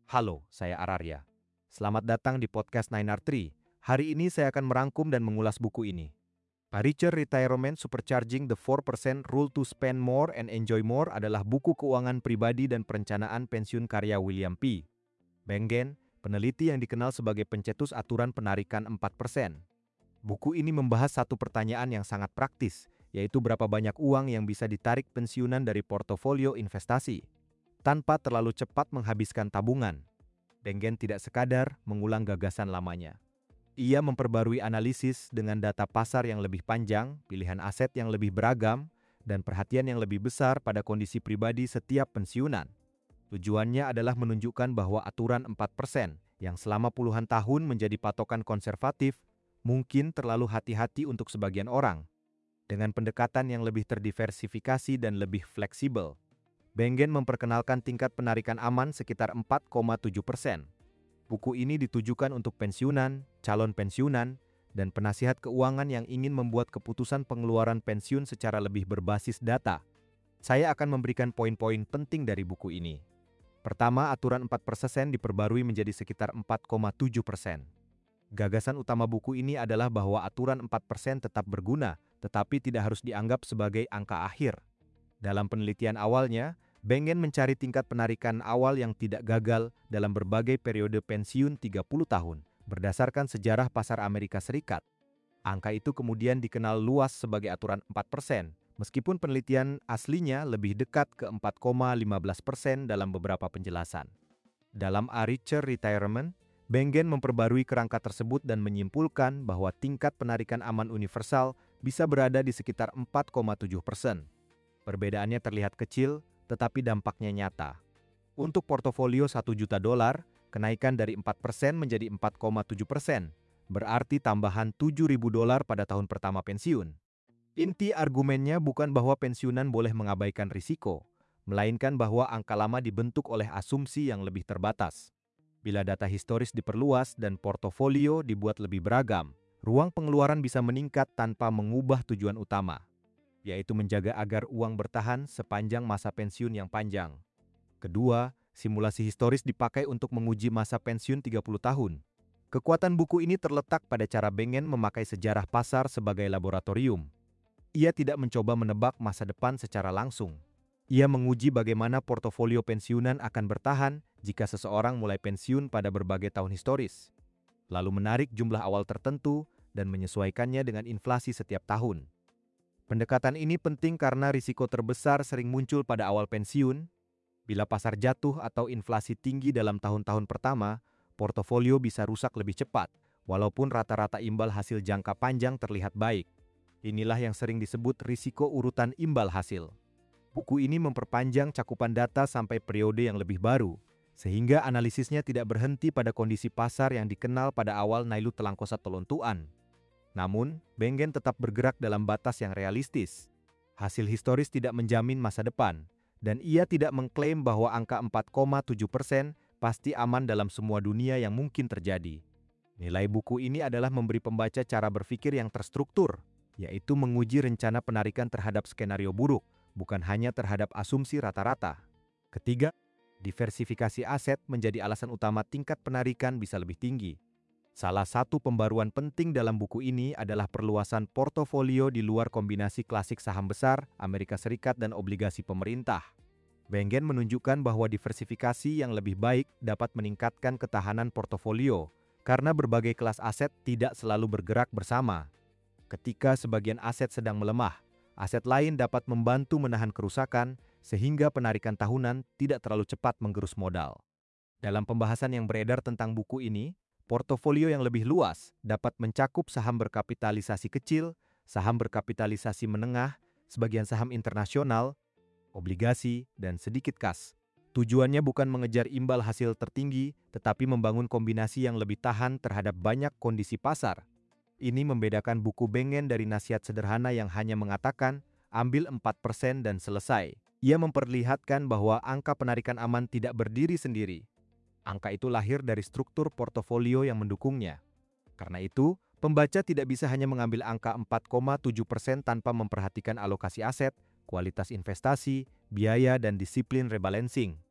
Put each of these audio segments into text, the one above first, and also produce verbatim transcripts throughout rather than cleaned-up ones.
Halo, saya Ararya. Selamat datang di podcast nine R three. Hari ini saya akan merangkum dan mengulas buku ini. Richer Retirement Supercharging the four percent Rule to Spend More and Enjoy More adalah buku keuangan pribadi dan perencanaan pensiun karya William P. Bengen, peneliti yang dikenal sebagai pencetus aturan penarikan empat persen. Buku ini membahas satu pertanyaan yang sangat praktis, yaitu berapa banyak uang yang bisa ditarik pensiunan dari portofolio investasi, tanpa terlalu cepat menghabiskan tabungan. Bengen tidak sekadar mengulang gagasan lamanya. Ia memperbarui analisis dengan data pasar yang lebih panjang, pilihan aset yang lebih beragam, dan perhatian yang lebih besar pada kondisi pribadi setiap pensiunan. Tujuannya adalah menunjukkan bahwa aturan empat persen yang selama puluhan tahun menjadi patokan konservatif mungkin terlalu hati-hati untuk sebagian orang. Dengan pendekatan yang lebih terdiversifikasi dan lebih fleksibel, Bengen memperkenalkan tingkat penarikan aman sekitar empat koma tujuh persen. Buku ini ditujukan untuk pensiunan, calon pensiunan, dan penasihat keuangan yang ingin membuat keputusan pengeluaran pensiun secara lebih berbasis data. Saya akan memberikan poin-poin penting dari buku ini. Pertama, aturan empat persen diperbarui menjadi sekitar empat koma tujuh persen. Gagasan utama buku ini adalah bahwa aturan empat persen tetap berguna, tetapi tidak harus dianggap sebagai angka akhir. Dalam penelitian awalnya, Bengen mencari tingkat penarikan awal yang tidak gagal dalam berbagai periode pensiun tiga puluh tahun, berdasarkan sejarah pasar Amerika Serikat. Angka itu kemudian dikenal luas sebagai aturan empat persen, meskipun penelitian aslinya lebih dekat ke empat koma lima belas persen dalam beberapa penjelasan. Dalam A Richer Retirement, Bengen memperbarui kerangka tersebut dan menyimpulkan bahwa tingkat penarikan aman universal bisa berada di sekitar empat koma tujuh persen. Perbedaannya terlihat kecil, tetapi dampaknya nyata. Untuk portofolio satu juta dolar, kenaikan dari empat persen menjadi empat koma tujuh persen, berarti tambahan tujuh ribu dolar pada tahun pertama pensiun. Inti argumennya bukan bahwa pensiunan boleh mengabaikan risiko, melainkan bahwa angka lama dibentuk oleh asumsi yang lebih terbatas. Bila data historis diperluas dan portofolio dibuat lebih beragam, ruang pengeluaran bisa meningkat tanpa mengubah tujuan utama, yaitu menjaga agar uang bertahan sepanjang masa pensiun yang panjang. Kedua, simulasi historis dipakai untuk menguji masa pensiun tiga puluh tahun. Kekuatan buku ini terletak pada cara Bengen memakai sejarah pasar sebagai laboratorium. Ia tidak mencoba menebak masa depan secara langsung. Ia menguji bagaimana portofolio pensiunan akan bertahan jika seseorang mulai pensiun pada berbagai tahun historis, lalu menarik jumlah awal tertentu dan menyesuaikannya dengan inflasi setiap tahun. Pendekatan ini penting karena risiko terbesar sering muncul pada awal pensiun. Bila pasar jatuh atau inflasi tinggi dalam tahun-tahun pertama, portofolio bisa rusak lebih cepat, walaupun rata-rata imbal hasil jangka panjang terlihat baik. Inilah yang sering disebut risiko urutan imbal hasil. Buku ini memperpanjang cakupan data sampai periode yang lebih baru, sehingga analisisnya tidak berhenti pada kondisi pasar yang dikenal pada awal Nailu Telangkosa Tolontuan. Namun, Bengen tetap bergerak dalam batas yang realistis. Hasil historis tidak menjamin masa depan, dan ia tidak mengklaim bahwa angka empat koma tujuh persen pasti aman dalam semua dunia yang mungkin terjadi. Nilai buku ini adalah memberi pembaca cara berpikir yang terstruktur, yaitu menguji rencana penarikan terhadap skenario buruk, bukan hanya terhadap asumsi rata-rata. Ketiga, diversifikasi aset menjadi alasan utama tingkat penarikan bisa lebih tinggi. Salah satu pembaruan penting dalam buku ini adalah perluasan portofolio di luar kombinasi klasik saham besar, Amerika Serikat, dan obligasi pemerintah. Bengen menunjukkan bahwa diversifikasi yang lebih baik dapat meningkatkan ketahanan portofolio, karena berbagai kelas aset tidak selalu bergerak bersama. Ketika sebagian aset sedang melemah, aset lain dapat membantu menahan kerusakan, sehingga penarikan tahunan tidak terlalu cepat menggerus modal. Dalam pembahasan yang beredar tentang buku ini, portofolio yang lebih luas dapat mencakup saham berkapitalisasi kecil, saham berkapitalisasi menengah, sebagian saham internasional, obligasi, dan sedikit kas. Tujuannya bukan mengejar imbal hasil tertinggi, tetapi membangun kombinasi yang lebih tahan terhadap banyak kondisi pasar. Ini membedakan buku Bengen dari nasihat sederhana yang hanya mengatakan, ambil empat persen dan selesai. Ia memperlihatkan bahwa angka penarikan aman tidak berdiri sendiri. Angka itu lahir dari struktur portofolio yang mendukungnya. Karena itu, pembaca tidak bisa hanya mengambil angka empat koma tujuh persen tanpa memperhatikan alokasi aset, kualitas investasi, biaya, dan disiplin rebalancing.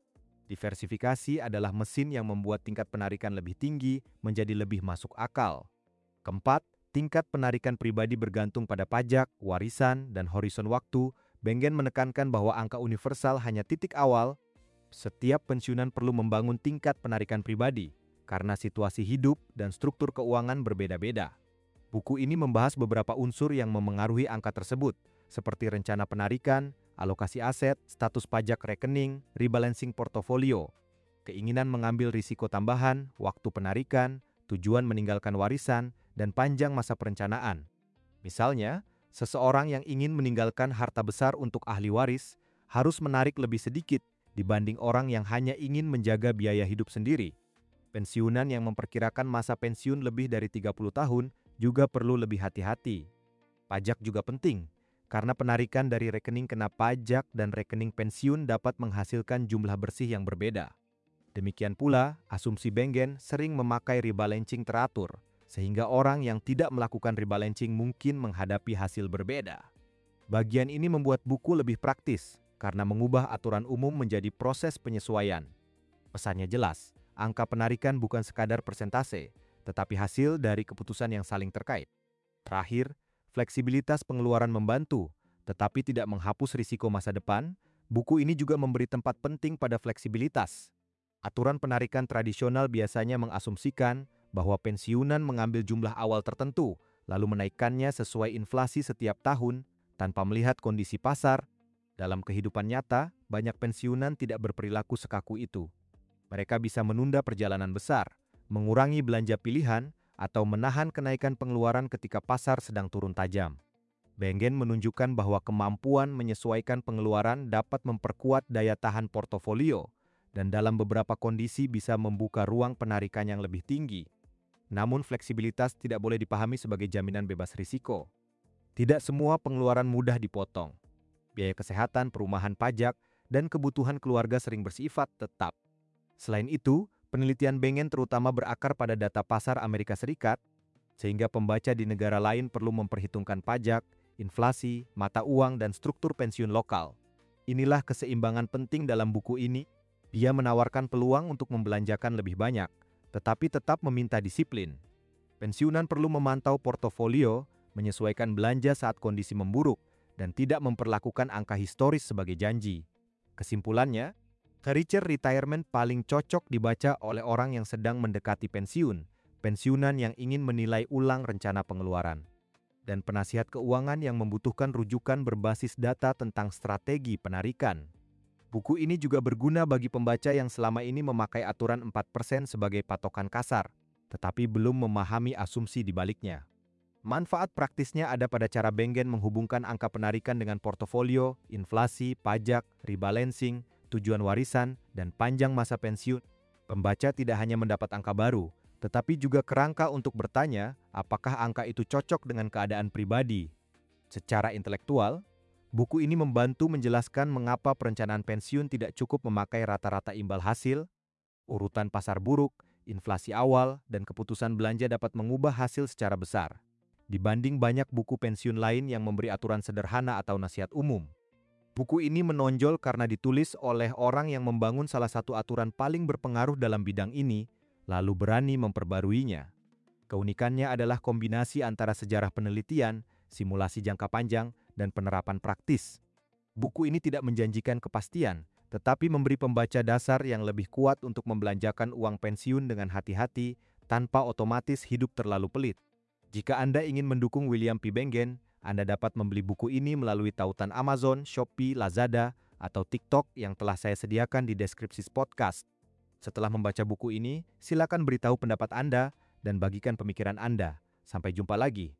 Diversifikasi adalah mesin yang membuat tingkat penarikan lebih tinggi menjadi lebih masuk akal. Keempat, tingkat penarikan pribadi bergantung pada pajak, warisan, dan horizon waktu. Bengen menekankan bahwa angka universal hanya titik awal. Setiap pensiunan perlu membangun tingkat penarikan pribadi karena situasi hidup dan struktur keuangan berbeda-beda. Buku ini membahas beberapa unsur yang memengaruhi angka tersebut, seperti rencana penarikan, alokasi aset, status pajak rekening, rebalancing portofolio, keinginan mengambil risiko tambahan, waktu penarikan, tujuan meninggalkan warisan, dan panjang masa perencanaan. Misalnya, seseorang yang ingin meninggalkan harta besar untuk ahli waris harus menarik lebih sedikit dibanding orang yang hanya ingin menjaga biaya hidup sendiri. Pensiunan yang memperkirakan masa pensiun lebih dari tiga puluh tahun juga perlu lebih hati-hati. Pajak juga penting, karena penarikan dari rekening kena pajak dan rekening pensiun dapat menghasilkan jumlah bersih yang berbeda. Demikian pula, asumsi Bengen sering memakai rebalancing teratur, sehingga orang yang tidak melakukan rebalancing mungkin menghadapi hasil berbeda. Bagian ini membuat buku lebih praktis, karena mengubah aturan umum menjadi proses penyesuaian. Pesannya jelas, angka penarikan bukan sekadar persentase, tetapi hasil dari keputusan yang saling terkait. Terakhir, fleksibilitas pengeluaran membantu, tetapi tidak menghapus risiko masa depan. Buku ini juga memberi tempat penting pada fleksibilitas. Aturan penarikan tradisional biasanya mengasumsikan bahwa pensiunan mengambil jumlah awal tertentu, lalu menaikkannya sesuai inflasi setiap tahun, tanpa melihat kondisi pasar. Dalam kehidupan nyata, banyak pensiunan tidak berperilaku sekaku itu. Mereka bisa menunda perjalanan besar, mengurangi belanja pilihan, atau menahan kenaikan pengeluaran ketika pasar sedang turun tajam. Bengen menunjukkan bahwa kemampuan menyesuaikan pengeluaran dapat memperkuat daya tahan portofolio, dan dalam beberapa kondisi bisa membuka ruang penarikan yang lebih tinggi. Namun fleksibilitas tidak boleh dipahami sebagai jaminan bebas risiko. Tidak semua pengeluaran mudah dipotong. Biaya kesehatan, perumahan pajak, dan kebutuhan keluarga sering bersifat tetap. Selain itu, penelitian Bengen terutama berakar pada data pasar Amerika Serikat, sehingga pembaca di negara lain perlu memperhitungkan pajak, inflasi, mata uang, dan struktur pensiun lokal. Inilah keseimbangan penting dalam buku ini. Dia menawarkan peluang untuk membelanjakan lebih banyak, tetapi tetap meminta disiplin. Pensiunan perlu memantau portofolio, menyesuaikan belanja saat kondisi memburuk, dan tidak memperlakukan angka historis sebagai janji. Kesimpulannya, Career Retirement paling cocok dibaca oleh orang yang sedang mendekati pensiun, pensiunan yang ingin menilai ulang rencana pengeluaran, dan penasihat keuangan yang membutuhkan rujukan berbasis data tentang strategi penarikan. Buku ini juga berguna bagi pembaca yang selama ini memakai aturan empat persen sebagai patokan kasar, tetapi belum memahami asumsi di baliknya. Manfaat praktisnya ada pada cara Bengen menghubungkan angka penarikan dengan portofolio, inflasi, pajak, rebalancing, tujuan warisan, dan panjang masa pensiun. Pembaca tidak hanya mendapat angka baru, tetapi juga kerangka untuk bertanya apakah angka itu cocok dengan keadaan pribadi. Secara intelektual, buku ini membantu menjelaskan mengapa perencanaan pensiun tidak cukup memakai rata-rata imbal hasil, urutan pasar buruk, inflasi awal, dan keputusan belanja dapat mengubah hasil secara besar, dibanding banyak buku pensiun lain yang memberi aturan sederhana atau nasihat umum. Buku ini menonjol karena ditulis oleh orang yang membangun salah satu aturan paling berpengaruh dalam bidang ini, lalu berani memperbaruinya. Keunikannya adalah kombinasi antara sejarah penelitian, simulasi jangka panjang, dan penerapan praktis. Buku ini tidak menjanjikan kepastian, tetapi memberi pembaca dasar yang lebih kuat untuk membelanjakan uang pensiun dengan hati-hati tanpa otomatis hidup terlalu pelit. Jika Anda ingin mendukung William P. Bengen, Anda dapat membeli buku ini melalui tautan Amazon, Shopee, Lazada, atau TikTok yang telah saya sediakan di deskripsi podcast. Setelah membaca buku ini, silakan beritahu pendapat Anda dan bagikan pemikiran Anda. Sampai jumpa lagi.